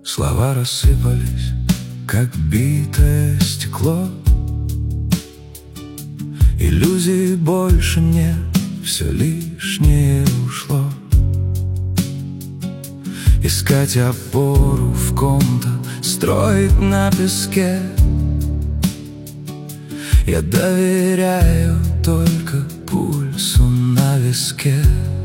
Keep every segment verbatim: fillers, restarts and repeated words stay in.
Слова рассыпались, как битое стекло. Иллюзий больше нет, все лишнее ушло. Искать опору в ком-то, строить на песке. Я доверяю только пульсу на виске.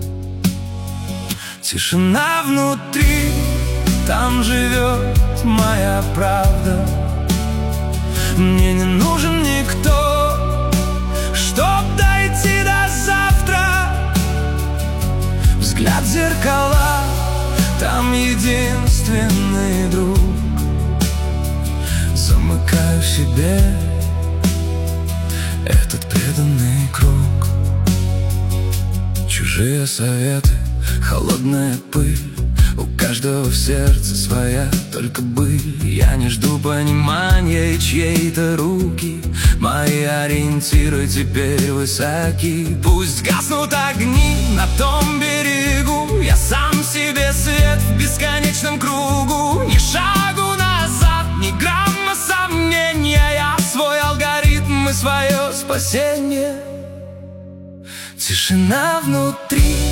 Тишина внутри, там живет моя правда. Мне не нужен никто, чтоб дойти до завтра. Взгляд в зеркала, там единственный друг. Замыкаю в себе этот преданный круг. Чужие советы, холодная пыль, у каждого в сердце своя только быль. Я не жду понимания и чьей-то руки. Мои ориентиры теперь высоки. Пусть гаснут огни на том берегу. Я сам себе свет в бесконечном кругу. Ни шагу назад, ни грамма сомнения. Я свой алгоритм и свое спасение. Тишина внутри,